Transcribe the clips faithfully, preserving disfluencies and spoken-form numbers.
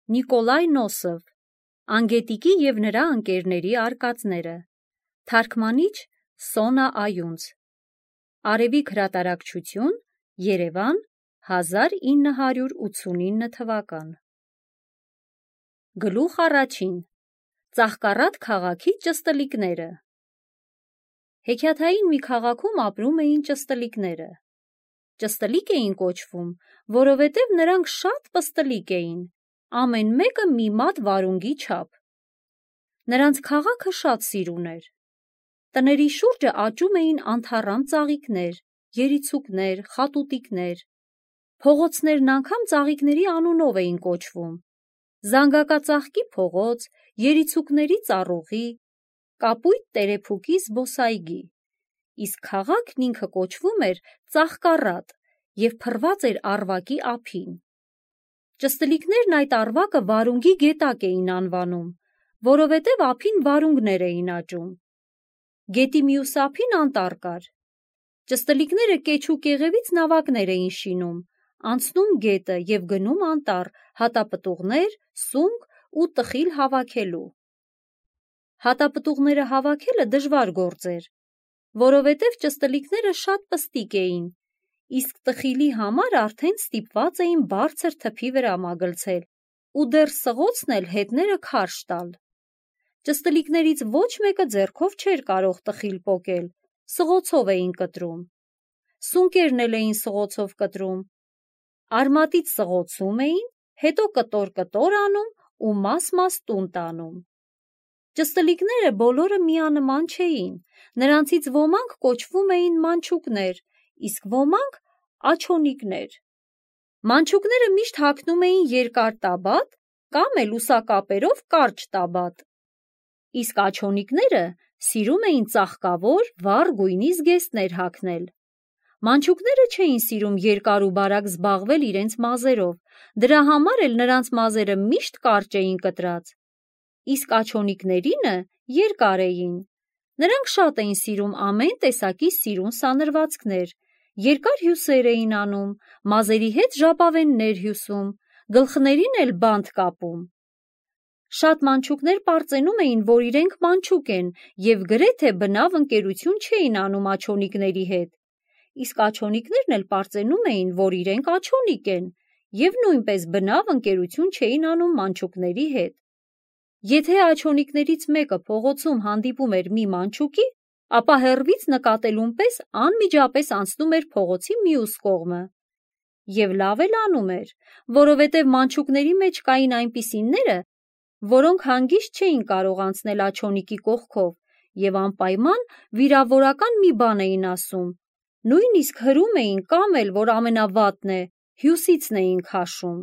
Նիկոլայ Նոսով, Անգետիկի և նրա ընկերների արկածները, թարգմանիչ Սոնա Այունց, Արևիկ հրատարակչություն, Երևան, հազար ինը հարյուր ութսունինը թվական։ Գլուխ առաջին. Ծաղկառատ քաղաքի ճստլիկները։ Հեքիաթային մի քաղաքում ապրում էին ճստլիկները։ Ճստլիկ էին կոչվում, որովհետև նրանք շատ պստլիկ էին, ամեն մեկը մի մատ վարունգի չափ։ Նրանց քաղաքը շատ սիրուն էր։ Տների շուրջը աճում էին անթառամ ծաղիկներ, երիցուկներ, խատուտիկներ։ Փողոցներն անգամ ծաղիկների անունով էին կոչվում. Զանգակածաղկի փողոց, երիցուկների ծառուղի, կապույտ տերեփուկի զբոսայգի, իսկ քաղաքն ինքը կոչվում էր Ծաղկառատ և փռված էր առվակի ափին։ Ճստլիկներն այդ առվակը վարունգի գետակ էին անվանում, որովհետև ափին վարունգներ էին աճում։ Գետի մյուս ափին անտառ կար։ Ճստլիկները կեչ ու կեղևից նավակներ էին շինում, անցնում գետը և գնում անտառ հատապտուղներ, սունկ ու տխիլ հավաքելու։ Հատապտուղները հավաքելը դժվար գործ էր, որովհետև ճստլիկները շատ պստիկ էին, իսկ տխիլի համար արդեն ստիպված էին բարձր թփի վրա մագլցել ու դեռ սղոցն էլ հետները քարշ տալ։ Ճստլիկներից ոչ մեկը ձեռքով չէր կարող տխիլ պոկել, սղոցով էին կտրում։ Սունկերն էլ էին սղոցով կտրում։ Արմատից սղոցում էին, հետո կտոր-կտոր անում ու մաս-մաս տուն տանում։ Ճստլիկները բոլորը միանման չէին, նրանցից ոմանք կոչվում էին մանչուկներ, իսկ ոմանք աջոնիկներ։ Մանչուկները միշտ հագնում էին երկար տաբատ կամ էլ ուսակապերով կարճ տաբատ, իսկ աջոնիկները սիրում էին ծաղկավոր, վառ գույնի զգեստներ հագնել։ Մանչուկները չէին սիրում երկար ու բարակ զբաղվել իրենց մազերով, դրա համար էլ նրանց մազերը միշտ կարճ էին կտրած, իսկ աջոնիկներինը երկար էին։ Նրանք շատ էին սիրում ամեն տեսակի սիրուն սանրվածքներ, երկար հյուսեր էին անում, մազերի հետ ժապավեններ հյուսում, գլխներին էլ բանտ կապում։ Շատ մանչուկներ պարծենում էին, որ իրենք մանչուկ են և գրեթե բնավ ընկերություն չէին անում աջոնիկների հետ, իսկ աջոնիկներն էլ պարծենում էին, որ իրենք աջոնիկ են և նույնպես բնավ ընկերություն չէին անում մանչուկների հետ։ Եթե աջոնիկներից մեկը փողոցում հանդիպում էր մի մանչուկի, ապա հեռվից նկատելուն պես անմիջապես անցնում էր փողոցի մյուս կողմը։ Եվ լավ էլ անում էր, որովհետև մանչուկների մեջ կային այնպիսիները, որոնք հանգիստ չէին կարող անցնել աջոնիկի կողքով և անպայման վիրավորական մի բան էին ասում, նույնիսկ հրում էին կամ էլ, որ ամենավատն է, հյուսիցն էին քաշում։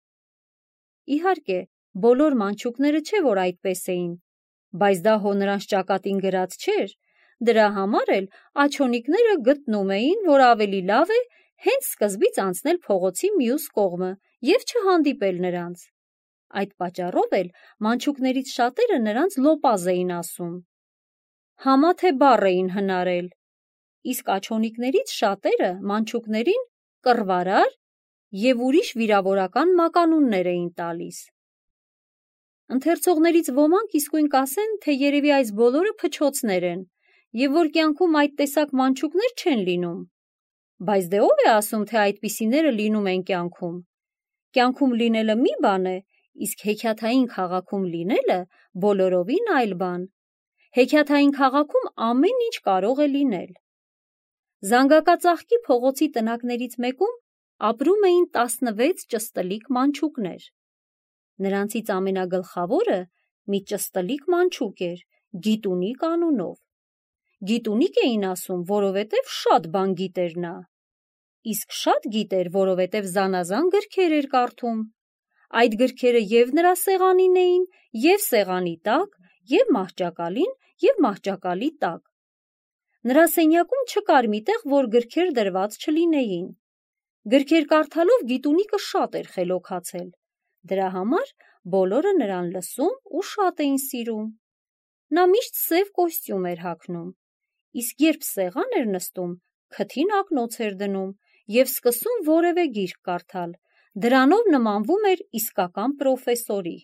Իհարկե, բոլոր մանչուկները չէ, որ այդպես էին, բայց դա հո նրանց ճակատին գրած չէր, դրա համար էլ աջոնիկները գտնում էին, որ ավելի լավ է հենց սկզբից անցնել փողոցի մյուս կողմը և չհանդիպել նրանց։ Այդ պատճառով էլ մանչուկներից շատերը նրանց լոպազ էին ասում։ Համա թե բառ էին հնարել, իսկ աջոնիկներից շատերը մանչուկներին կռվարար և ուրիշ վիրավորական մականուններ էին տալիս։ Ընթերցողներից ոմանք իսկույն կասեն, թե երևի այս բոլորը փչոցներ են և որ կյանքում այդ տեսակ մանչուկներ չեն լինում։ Բայց դե ով է ասում, թե այդպիսիները լինում են կյանքում։ Կյանքում լինելը մի բան է, իսկ հեքիաթային քաղաքում լինելը բոլորովին այլ բան։ Հեքիաթային քաղաքում ամեն ինչ կարող է լինել։ Զանգակածաղկի փողոցի տնակներից մեկում ապրում էին տասնվեց ճստլիկ մանչուկներ։ Նրանցից ամենագլխավորը մի ճստլիկ մանչուկ էր, Գիտունիկ անունով։ Գիտունիկ էին ասում, որովհետև շատ բան գիտեր նա։ Իսկ շատ գիտեր, որովհետև զանազան գրքեր էր կարդում։ Այդ գրքերը և նրա սեղանին էին, և սեղանի տակ, և մահճակալին, և մահճակալի տակ։ Նրա սենյակում չկար մի տեղ, որ գրքեր դրված չլինեին։ Գրքեր կարդալով Գիտունիկը շատ էր խելոքացել, դրա համար բոլորը նրան լսում ու շատ էին սիրում։ Նա միշտ սև կոստյում էր հագնում, իսկ երբ սեղան էր նստում, քթին ակնոց էր դնում և սկսում որևէ գիրք կարդալ, Դրանով նմանվում էր իսկական պրոֆեսորի։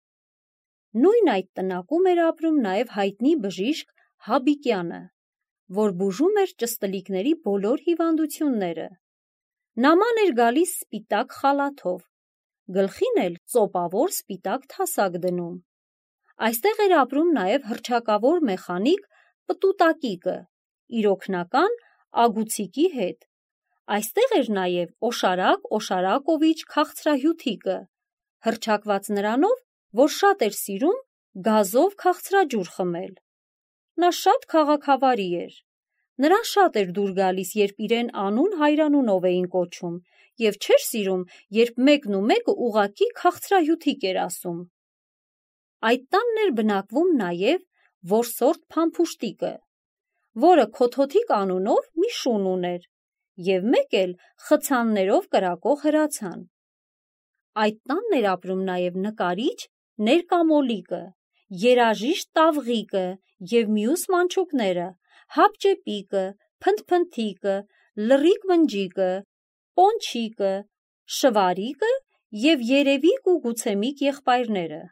Նույն այդ տնակում էր ապրում նաև հայտնի բժիշկ Հաբիկյանը, որ բուժում էր ճստլիկների բոլոր հիվանդությունները։ Նաման էր գալիս սպիտակ խալաթով, գլխին էլ ծոպավոր սպիտակ թասակ դնում։ Այստեղ էր ապրում նաև հռչակավոր մեխանիկ Պտուտակիկը, իր օգնական Ագուցիկի հետ։ Այստեղ էր նաև Օշարակ Օշարակովիչ քաղցրահյութիկը, հռչակված նրանով, որ շատ էր սիրում գազով քաղցրաջուր խմել։ Նա շատ քաղաքավարի էր։ Նրան շատ էր դուր գալիս, երբ իրեն անուն հայրանունով էին կոչում, և չէր սիրում, երբ մեկն ու մեկը ուղղակի քաղցրահյութիկ էր ասում։ Այդ տանն էր բնակվում նաև որսորդ Փամփուշտիկը, որը Քոթոթիկ անունով մի շուն ուներ, և մեկ էլ խցաններով կրակող հրացան։ Այդ տանն էր ապրում նաև նկարիչ Ներկամոլիկը, երաժիշտ Տավղիկը և մյուս մանչուկները՝ Հապճեպիկը, Փնթփնթիկը, Լռիկ Մնջիկը, Պոնչիկը, Շվարիկը և Երևիկ ու Գուցեմիկ եղբայրները։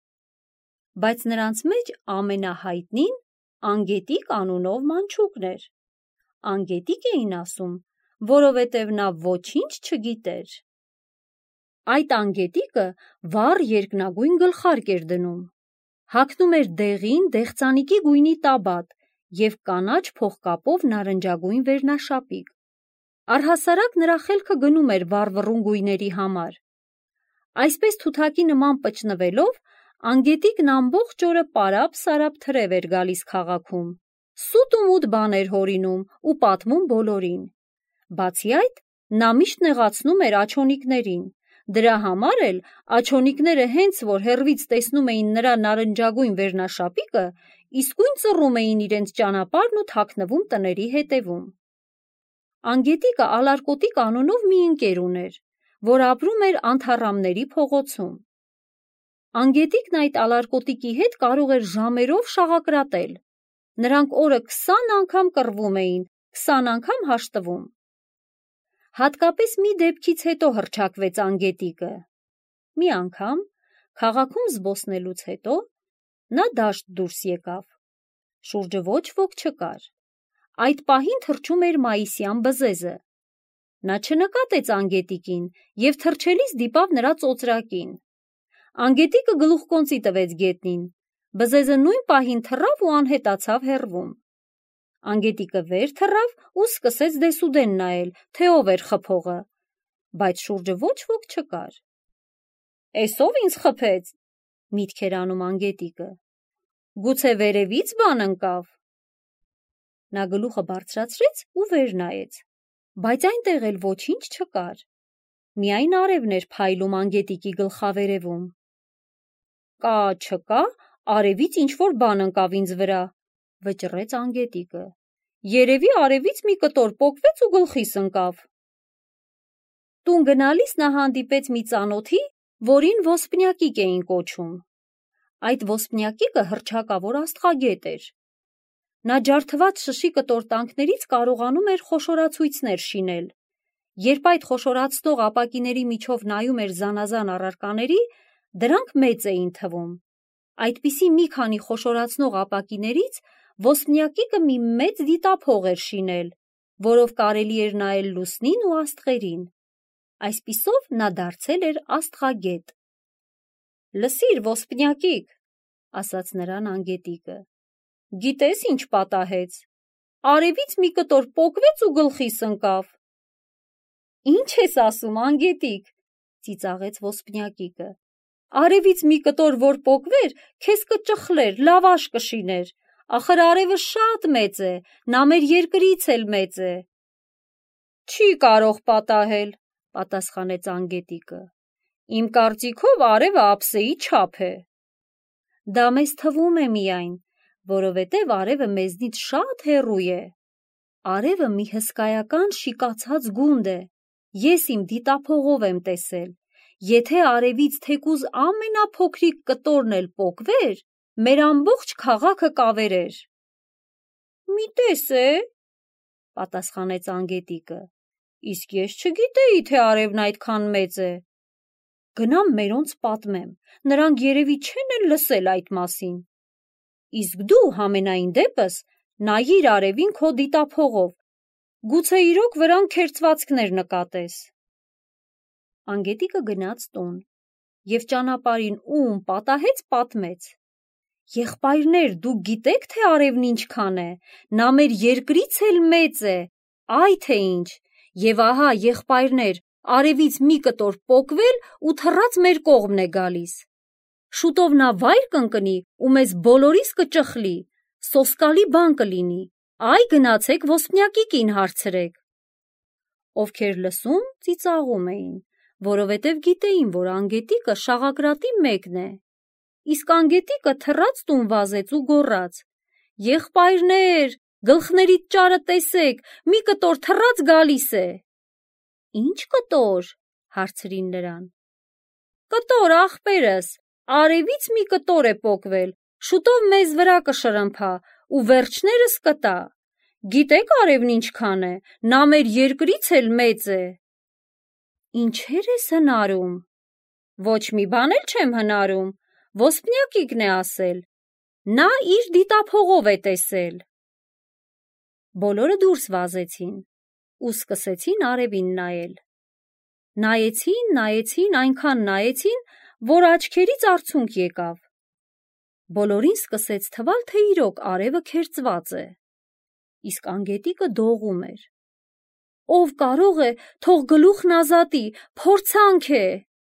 Բայց նրանց մեջ ամենահայտնին Անգետիկ անունով մանչուկն էր։ Անգետիկ էին ասում, որովհետև նա ոչինչ չգիտեր։ Այդ անգետիկը վառ երկնագույն գլխարկ էր դնում, հագնում էր դեղին դեղցանիկի գույնի տաբատ և կանաչ փողկապով նարնջագույն վերնաշապիկ։ Առհասարակ նրա խելքը գնում էր վառվռուն գույների համար։ Այսպես թութակի նման պճնվելով, Անգետիկն ամբողջ օրը պարապ-սարապ թրև էր գալիս քաղաքում, սուտ ու մութ բաներ հորինում ու պատմում բոլորին։ Բացի այդ, նա միշտ նեղացնում էր աջոնիկներին, դրա համար էլ աջոնիկները հենց որ հեռվից տեսնում էին նրա նարնջագույն վերնաշապիկը, իսկույն ծռում էին իրենց ճանապարհն ու թաքնվում տների հետևում։ Անգետիկը Ալարկոտիկ անունով մի ընկեր ուներ, որ ապրում էր Անթառամների փողոցում։ Անգետիկն այդ Ալարկոտիկի հետ կարող էր ժամերով շաղակրատել։ Նրանք օրը քսան անգամ կռվում էին, քսան անգամ հաշտվում։ Հատկապես մի դեպքից հետո հռչակվեց Անգետիկը։ Մի անգամ, քաղաքում զբոսնելուց հետո, նա դաշտ դուրս եկավ։ Շուրջը ոչ ոք չկար։ Այդ պահին թռչում էր մայիսյան բզեզը։ Նա չնկատեց Անգետիկին և թռչելիս դիպավ նրա ծոծրակին։ Անգետիկը գլուխկոնծի տվեց գետնին, բզեզը նույն պահին թռավ ու անհետացավ հեռվում։ Անգետիկը վեր թռավ ու սկսեց դեսուդեն նայել, թե ով էր խփողը, բայց շուրջը ոչ ոք չկար։ «Էս ով ինձ խփեց», միտք էր անում Անգետիկը, «գուցե վերևից բան ընկավ»։ Նա գլուխը բարձրացրեց ու վեր նայեց, բայց այնտեղ էլ ոչինչ չկար։ Միայն արևն էր փայլում Անգետիկի գլխավերևում։ «Կա չկա, արևից ինչ-որ բան ընկավ ինձ վրա», վճռեց Անգետիկը։ «Երևի արևից մի կտոր պոկվեց ու գլխիս ընկավ»։ Տուն գնալիս նա հանդիպեց մի ծանոթի, որին Ոսպնյակիկ էին կոչում։ Այդ Ոսպնյակիկը հռչակավոր աստղագետ էր։ Նա ջարդված շշի կտորտանքներից կարողանում էր խոշորացույցներ շինել։ Երբ այդ խոշորացնող ապակիների միջով նայում էր զանազան առարկաների, դրանք մեծ էին թվում։ Այդպիսի մի քանի խոշորացնող ապակիներից Ոսպնյակիկը մի մեծ դիտափող էր շինել, որով կարելի էր նայել լուսնին ու աստղերին։ Այսպիսով նա դարձել էր աստղագետ։ «Լսիր, Ոսպնյակիկ», ասաց նրան Անգետիկը, «գիտես ինչ պատահեց։ Արևից մի կտոր պոկվեց ու գլխիս ընկավ»։ «Ինչ ես ասում, Անգետիկ», ծիծաղեց Ոսպնյակիկը, «արևից մի կտոր որ պոկվեր, քեզ կճխլեր, լավաշ կշիներ, ախր արևը շատ մեծ է, նա մեր երկրից էլ մեծ է»։ «Չի կարող պատահել», պատասխանեց Անգետիկը, «իմ կարծիքով արևը ափսեի չափ է»։ «Դա մեզ թվում է միայն, որովհետև արևը մեզնից շատ հեռու է։ Արևը մի հսկայական շիկացած գունդ է, ես իմ դիտափողով եմ տեսել։ Եթե արևից թեկուզ ամենափոքրիկ կտորն էլ պոկվեր, մեր ամբողջ քաղաքը կավերեր»։ «Մի տեսե՞, պատասխանեց Անգետիկը, «իսկ ես չգիտեի, թե արևն այդքան մեծ է, գնամ մերոնց պատմեմ, նրանք երևի չեն էլ լսել այդ մասին։ Իսկ դու համենայն դեպս նայիր արևին քո դիտափողով, գուցե իրոք վրան քերծվածքներ նկատես։ Անգետիկը գնաց տուն և ճանապարհին ում պատահեց պատմեց. Եղբայրներ, դուք գիտեք, թե արևն ինչքան է, նա մեր երկրից էլ մեծ է, այ թե ինչ, և ահա եղբայրներ, արևից մի կտոր պոկվել ու թռած մեր կողմն է գալիս։ Շուտով նա վայր կընկնի ու մեզ բոլորիս կճխլի, սոսկալի բան կլինի, այ գնացեք ոսպնյակի կին հարցրեք։ Ովքեր լսում, ծիծաղում էին, որովհետև գիտեին, որ անգետիկը շաղակրատի մեկն է։ Իսկ անգետիկը թռած տուն վազեց ու գոռաց. Եղբայրներ, գլխներիդ ճարը տեսեք, մի կտոր թռած գալիս է։ Ինչ կտոր, հարցրին նրան։ Կտոր, ախպերս, արևից մի կտոր է պոկվել, շուտով մեզ վրա կշրմփա ու վերջներս կտա։ Գիտեք արևն ինչքան է, նա մեր երկրից էլ մեծ է։ Ինչեր ես հնարում։ Ոչ մի բան էլ չեմ հնարում, ոսպնյակիկն է ասել, նա իր դիտափողով է տեսել։ Բոլորը դուրս վազեցին ու սկսեցին արևին նայել։ Նայեցին, նայեցին, այնքան նայեցին, որ աչքերից արցունք եկավ։ Բոլորին սկսեց թվալ, թե իրոք արևը քերծված է։ Իսկ անգետիկը դողում էր. Ով կարող է, թող գլուխն ազատի, փորձանք է։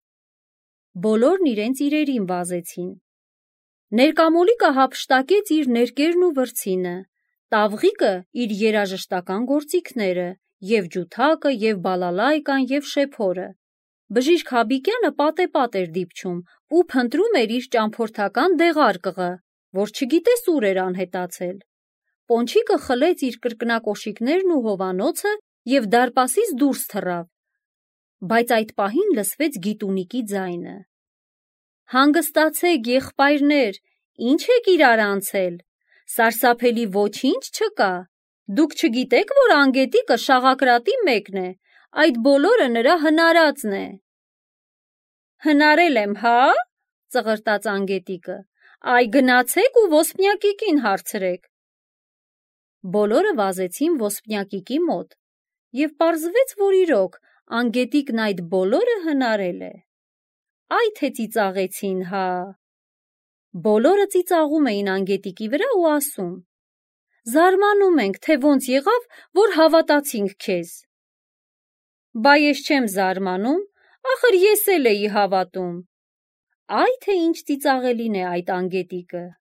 Բոլորն իրենց իրերին վազեցին։ Ներկամոլիկը հափշտակեց իր ներկերն ու վրձինը, տավղիկը իր երաժշտական գործիքները, և ջութակը, և բալալայկան, և շեփորը։ Բժիշկ Հաբիկյանը պատեպատ էր դիպչում ու փնտրում էր իր ճամփորդական դեղարկղը, որ չգիտես ուր էր անհետացել։ Պոնչիկը խլեց իր կրկնակոշիկներն ու հովանոցը և դարպասից դուրս թռավ, բայց այդ պահին լսվեց գիտունիկի ձայնը. Հանգստացեք, եղբայրներ, ինչ եք իրար անցել, սարսափելի ոչինչ չկա, դուք չգիտեք, որ անգետիկը շաղակրատի մեկն է, այդ բոլորը նրա հնարածն է։ Հնարել եմ, հա, ծղրտաց անգետիկը, այ գնացեք ու ոսպնյակիկին հարցրեք։ Բոլորը վազեցին ոսպնյակիկի մոտ և պարզվեց, որ իրոք անգետիկն այդ բոլորը հնարել է։ Այ թե ծիծաղեցին, հա։ Բոլորը ծիծաղում էին անգետիկի վրա ու ասում. Զարմանում ենք, թե ոնց եղավ, որ հավատացինք քեզ։ Բա ես չեմ զարմանում, ախր ես էլ էի հավատում։ Այ թե ինչ ծիծաղելին է այդ անգետիկը։